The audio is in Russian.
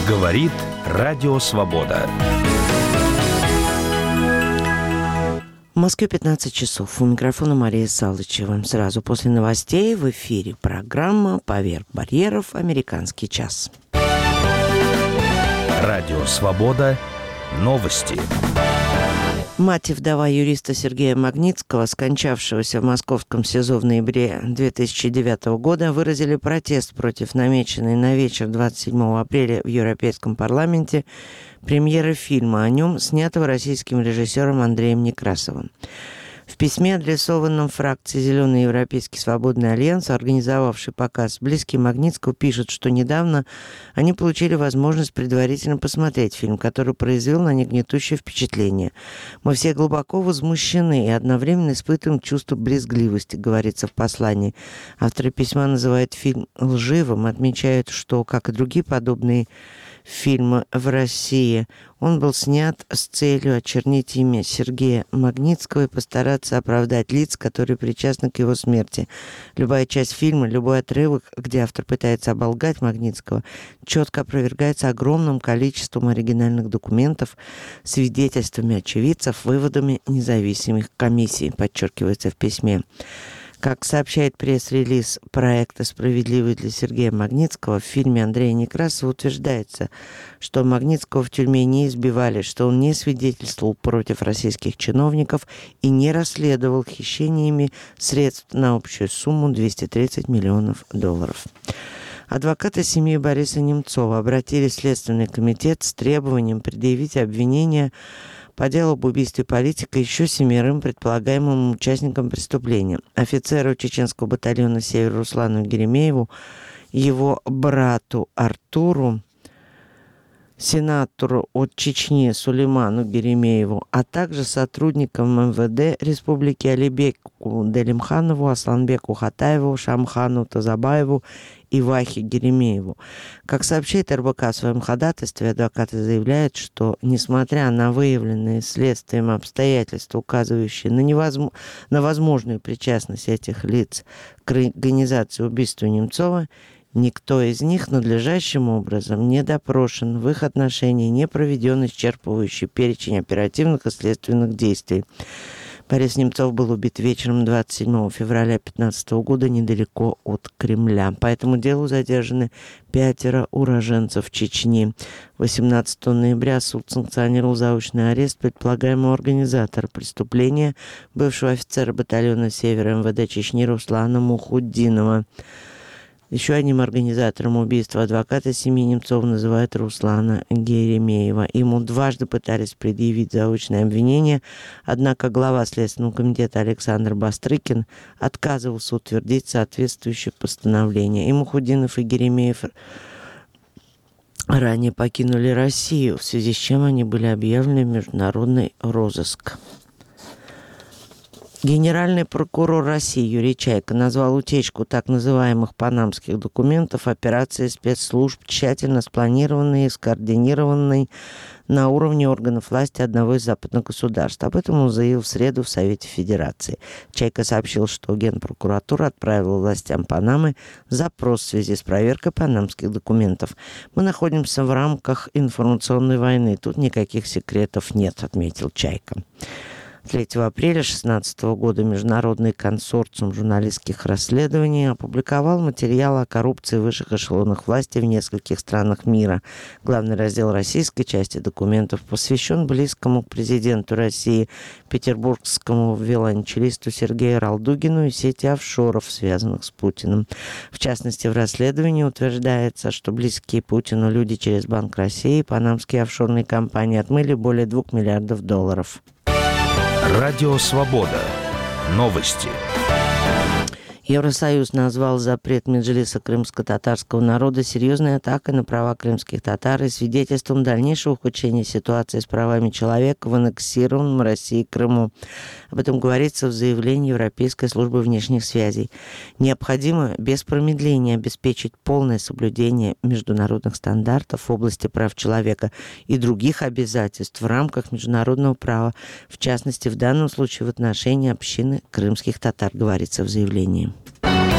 Говорит Радио Свобода. В Москве 15 часов. У микрофона Мария Салычева. Сразу после новостей в эфире программа «Поверх барьеров. Американский час». Радио Свобода. Новости. Мать и вдова юриста Сергея Магнитского, скончавшегося в московском СИЗО в ноябре 2009 года, выразили протест против намеченной на вечер 27 апреля в Европейском парламенте премьеры фильма о нем, снятого российским режиссером Андреем Некрасовым. В письме, адресованном фракции «Зеленый Европейский свободный альянс», организовавший показ, близкие Магнитского пишут, что недавно они получили возможность предварительно посмотреть фильм, который произвел на них гнетущее впечатление. «Мы все глубоко возмущены и одновременно испытываем чувство брезгливости», говорится в послании. Авторы письма называют фильм лживым, отмечают, что, как и другие подобные фильмы в России, он был снят с целью очернить имя Сергея Магнитского и постараться оправдать лиц, которые причастны к его смерти. Любая часть фильма, любой отрывок, где автор пытается оболгать Магнитского, четко опровергается огромным количеством оригинальных документов, свидетельствами очевидцев, выводами независимых комиссий, подчеркивается в письме. Как сообщает пресс-релиз проекта «Справедливый для Сергея Магнитского», в фильме Андрея Некрасова утверждается, что Магнитского в тюрьме не избивали, что он не свидетельствовал против российских чиновников и не расследовал хищениями средств на общую сумму $230 миллионов. Адвокаты семьи Бориса Немцова обратились в Следственный комитет с требованием предъявить обвинения по делу об убийстве политика еще 7 предполагаемым участникам преступления. Офицеру чеченского батальона «Север» Руслану Геремееву, его брату Артуру, сенатору от Чечни Сулейману Геремееву, а также сотрудникам МВД Республики Алибеку Делимханову, Асланбеку Хатаеву, Шамхану Тазабаеву и Вахе Геремееву. Как сообщает РБК в своем ходатайстве, адвокаты заявляют, что, несмотря на выявленные следствием обстоятельства, указывающие на возможную причастность этих лиц к организации убийства Немцова, никто из них надлежащим образом не допрошен, в их отношении не проведен исчерпывающий перечень оперативных и следственных действий. Борис Немцов был убит вечером 27 февраля 2015 года недалеко от Кремля. По этому делу задержаны 5 уроженцев Чечни. 18 ноября суд санкционировал заочный арест предполагаемого организатора преступления, бывшего офицера батальона «Север» МВД Чечни Руслана Мухуддинова. Еще одним организатором убийства адвоката семьи Немцова называют Руслана Геремеева. Ему дважды пытались предъявить заочное обвинение, однако глава Следственного комитета Александр Бастрыкин отказывался утвердить соответствующее постановление. И Мухуддинов, и Геремеев ранее покинули Россию, в связи с чем они были объявлены в международный розыск. Генеральный прокурор России Юрий Чайка назвал утечку так называемых панамских документов операцией спецслужб, тщательно спланированной и скоординированной на уровне органов власти одного из западных государств. Об этом он заявил в среду в Совете Федерации. Чайка сообщил, что Генпрокуратура отправила властям Панамы запрос в связи с проверкой панамских документов. «Мы находимся в рамках информационной войны. Тут никаких секретов нет», — отметил Чайка. 3 апреля 2016 года Международный консорциум журналистских расследований опубликовал материал о коррупции в высших эшелонах власти в нескольких странах мира. Главный раздел российской части документов посвящен близкому к президенту России петербургскому виолончелисту Сергею Ралдугину и сети офшоров, связанных с Путиным. В частности, в расследовании утверждается, что близкие Путину люди через Банк России и панамские офшорные компании отмыли более $2 миллиардов. Радио Свобода. Новости. Евросоюз назвал запрет Меджлиса крымско-татарского народа серьезной атакой на права крымских татар и свидетельством дальнейшего ухудшения ситуации с правами человека в аннексированном Россией Крыму. Об этом говорится в заявлении Европейской службы внешних связей. Необходимо без промедления обеспечить полное соблюдение международных стандартов в области прав человека и других обязательств в рамках международного права, в частности, в данном случае в отношении общины крымских татар, говорится в заявлении.